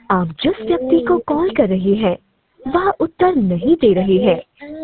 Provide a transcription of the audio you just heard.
आप जिस व्यक्ति को कॉल कर रहे हैं वह उत्तर नहीं दे रहे हैं।